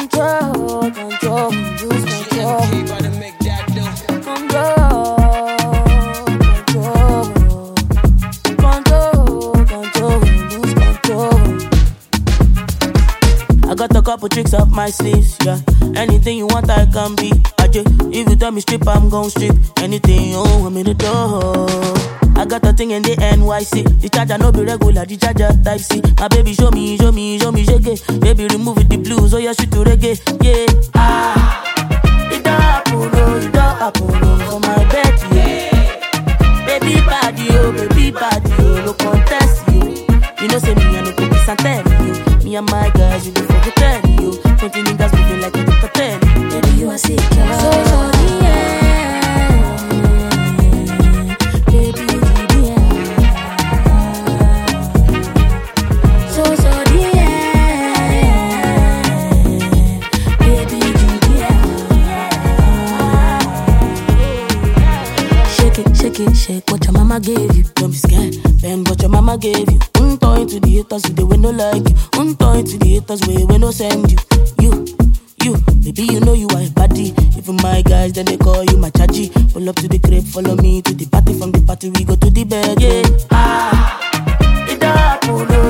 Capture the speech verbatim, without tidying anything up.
Control, control, lose control. I got a couple tricks up my sleeves, yeah. Anything you want, I can be. Ajay, if you tell me strip, I'm gon' strip. Anything you want me to do. I got a thing in the N Y C. The charger no be regular, the charger type C. My baby show me, show me, show me, shake it. Baby remove it, the blues, oh yeah, shoot to reggae, yeah. Ah, it don't happen, oh, it don't happen, oh, for my bed, yeah. Baby body, oh, baby body, oh, no contest, you. You know say me, I no go be Santelli, you. Me and my guys, you do for the telly, you. Twenty niggas moving like a hotel. Baby, you are sick, yeah. So, so, yeah. Baby, yeah. So, so, yeah. Baby, yeah. Shake it, shake it, shake what your mama gave you. Don't be scared, bend what your mama gave you. Untoy to the haters, they will no like you. Untoy to the haters, we will no send you. You, you, baby, you know you are a body. Even my guys, then they call you my chachi. Pull up to the crib, follow me to the party. From the party, we go to the bed, yeah. Ah, it don't happen, no.